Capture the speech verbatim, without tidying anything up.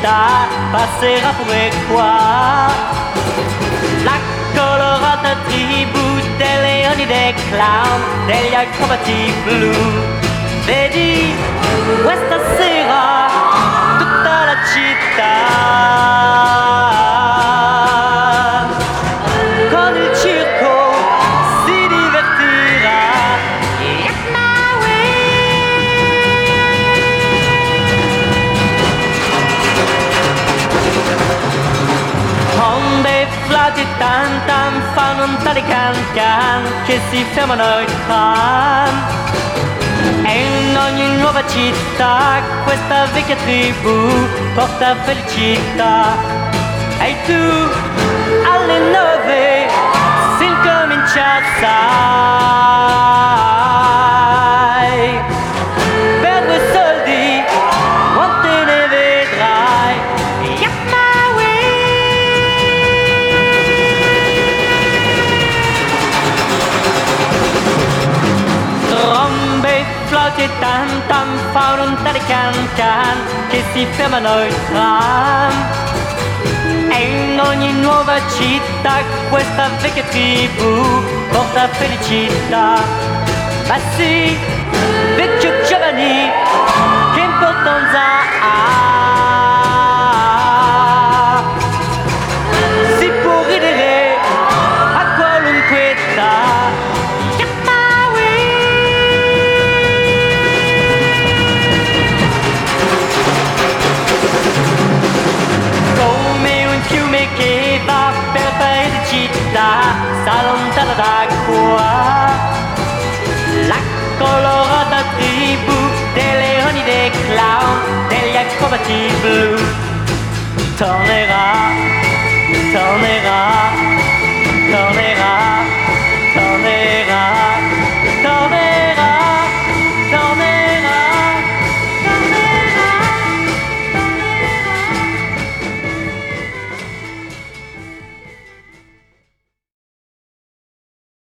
città passerà pure qua. La colorata tribù dei leoni, dei clown, degli acrobati blu. Vedi questa sera tutta la città con il circo si divertirà. Yes, my way. Onde, flauti, tam tam fanno un tale can can che si fermano il tram. E in ogni nuova città questa vecchia tribù porta felicità. E tu alle nove si incomincia, sai, per due soldi quante ne vedrai. Yes, my way. Trombe, flauti e tam tam fanno un tale can can che si fermano il tram. E in ogni nuova città questa vecchia tribù porta felicità. Ma sì, vecchio giovani, che importanza ha? Si può ridere a qualunque età. Che va per paesi e città, s'allontana da qua. La colorata tribù dei leoni, dei clown, degli acrobati blu tornerà, tornerà.